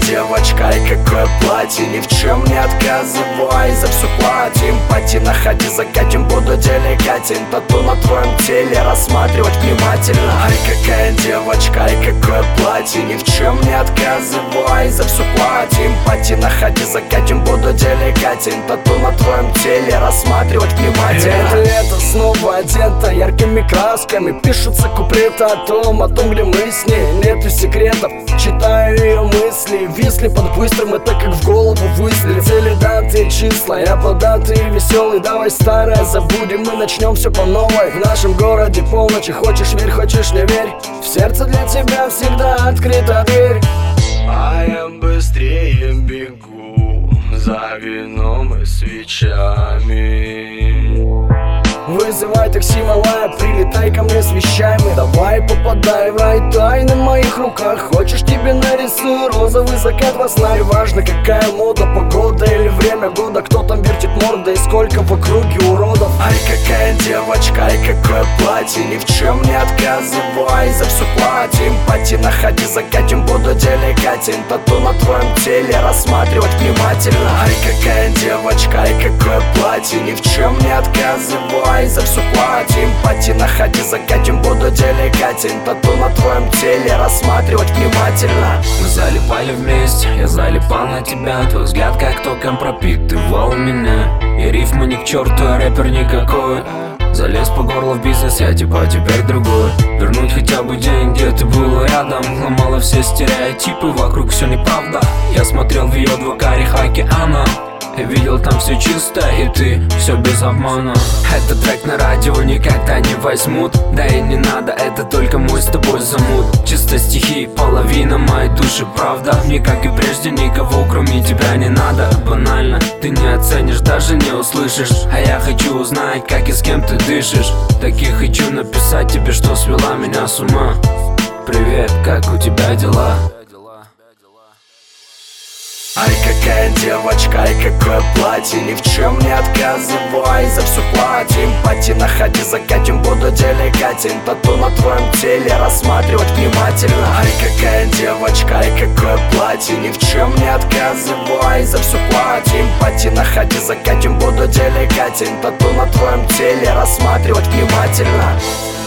девочка, и какое платье, ни в чем не отказывай, за все платим. Пати находи, закатим, буду деликатен. Тату на твоем теле рассматривать внимательно. Ай, какая девочка, и какое платье, ни в чем не отказывай, за все платим. Пати находи, закатим, буду деликатен. Тату на твоем теле рассматривать внимательно. Это лето снова одето яркими красками, пишутся куплеты о том, где мы с ней. Нету секретов, читаю ее мысли. Висли под быстрым, это как в голову выстрел. Цели, даты, числа, я податый и веселый. Давай старое забудем, мы начнем все по новой. В нашем городе полночи, хочешь верь, хочешь не верь, в сердце для тебя всегда открыта дверь. А я быстрее бегу за вином и свечами. Вызывай такси, малая, прилетай ко мне с вещами. Давай попадай в рай, тайны в моих руках. Хочешь, тебе нарисую розовый закат во сна. И важно, какая мода, погода или время года. Кто там вертит мордой, сколько в округе уродов. Ай, какая девочка, и какое платье, ни в чем не отказывай, за все платим. Пати находи, закатим, буду деликатен. Тату на твоем теле рассматривать внимательно. Ай, какая девочка, и какое платье, ни в чем не отказывай, за все платим. Пати находи, закатим, буду деликатен. Тату на твоем теле рассматривать внимательно. Мы залипали вместе, я залипал на тебя. Твой взгляд как током пропитывал меня. И рифма ни к черту, а рэпер никакой. Залез по горло в бизнес, я типа теперь другой. Вернуть хотя бы день, где ты был рядом. Ломала все стереотипы, вокруг все неправда. Я смотрел в ее два карих океана. Я видел там все чисто, и ты все без обмана. Этот трек на радио никогда не возьмут. Да и не надо, это только мой с тобой замут. Чисто стихи, половина моей души, правда. Мне, как и прежде, никого кроме тебя не надо. Банально, ты не оценишь, даже не услышишь. А я хочу узнать, как и с кем ты дышишь. Так и хочу написать тебе, что свела меня с ума. Привет, как у тебя дела? Ай, какая девочка, и какое платье, ни в чем не отказывай, за все платим. Пати находи, закатим, буду деликатен. Тату на твоем теле рассматривать внимательно. Ай, какая девочка, и какое платье, ни в чем не отказывай, за все платим. Пати находи, закатим, буду деликатен. Тату на твоем теле рассматривать внимательно.